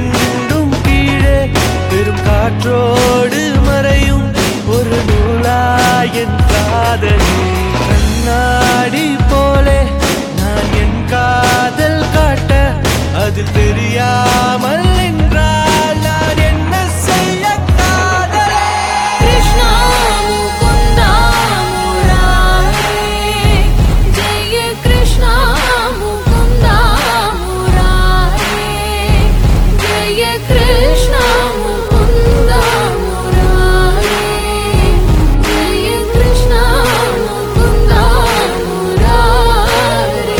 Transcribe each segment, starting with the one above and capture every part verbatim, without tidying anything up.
இரண்டும் கீழே பெரும் காற்றோடு மறையும் ஒரு நூலாயின் காதலே. கண்ணாடி போலே நான் என் காதல் காட்ட அது தெரியாமல் நின்றால் நான் என்ன செய்ய காதலே. கிருஷ்ணா முகுந்தா முராரே ஜெய கிருஷ்ணா முகுந்தா முராரே ஜெய கிருஷ்ணா முகுந்தா முராரே ஜெய கிருஷ்ணா முகுந்தா முராரே.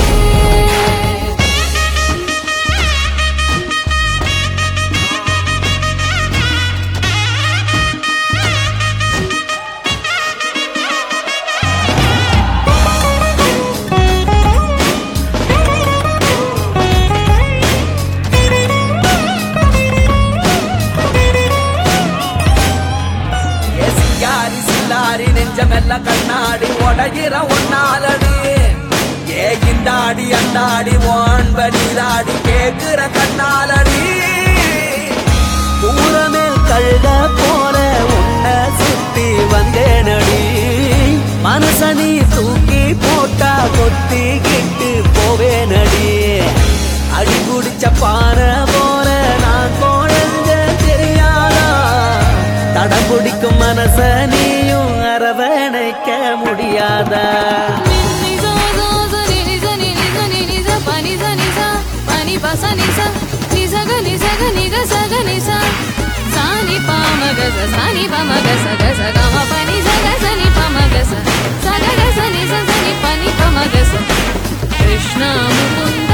ஏசியாரி சில்லாரி நெஞ்சமெல்ல கண்ணாடி உடையிற ஒன்னாலடி. ஏ இந்தாடி அந்தாடி வான்படிதாடி கேக்குற கண்ணாலடி. பூரமேல் கழுத போல உன்னை சுத்தி வந்தேனடி. மனசனி தூக்கி போட்டா கொத்திக்கிட்டு போவேனடி. அடி குடிச்ச பானை போல நான் குழஞ்ச தெரியாதா. தடம் பிடிக்கும் மனச நீயும் அரவணைக்க முடியாதா. Krishna Mukunda